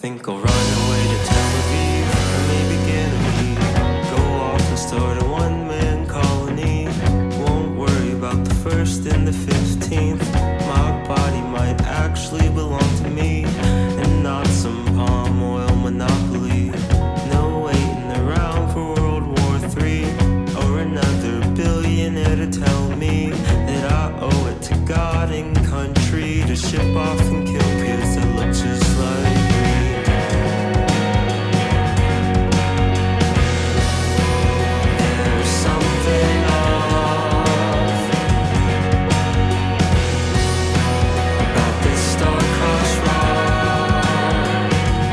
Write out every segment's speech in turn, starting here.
think I'll run away to Tel Aviv, or maybe Ganymede. Go off and start a one-man colony. Won't worry about the 1st and the 15th. My body might actually belong to me, and not some palm oil monopoly. No waiting around for World War III, or another billionaire to tell me that I owe it to God and country to ship off and kill kids that look just like me. There's something off about this star-crossed rock,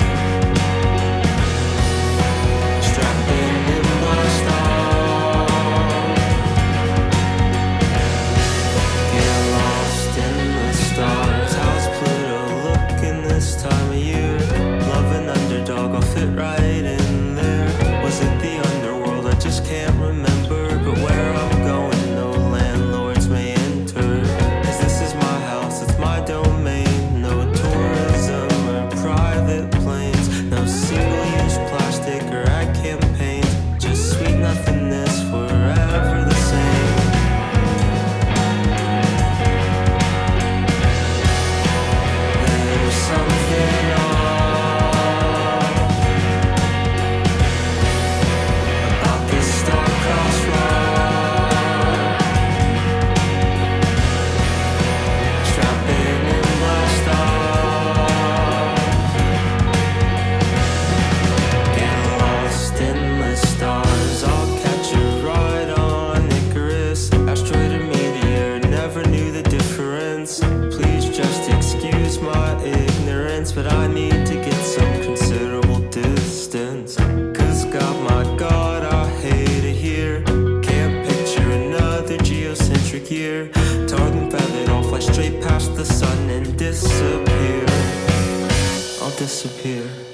strapping in blast off. Get lost in the stars. How's Pluto looking this time of year? Love an underdog, I'll fit right in there. Was it the underworld? I just can't remember. But where I'm going, no landlords may enter. 'Cause this is my house, it's my domain. No tourism or private planes. No single-use plastic or ad campaigns. Just sweet nothingness, forever the same. There's something off about this star-crossed rock, strapping in blast off. Get lost in the stars. I'll catch a ride on Icarus. Asteroid or meteor, never knew the difference. Please just excuse my ignorance, but I need to get some considerable distance. 'Cause God, my God, I hate it here. Can't picture another geocentric year. Tarred and feathered, I'll fly straight past the sun and disappear. I'll disappear.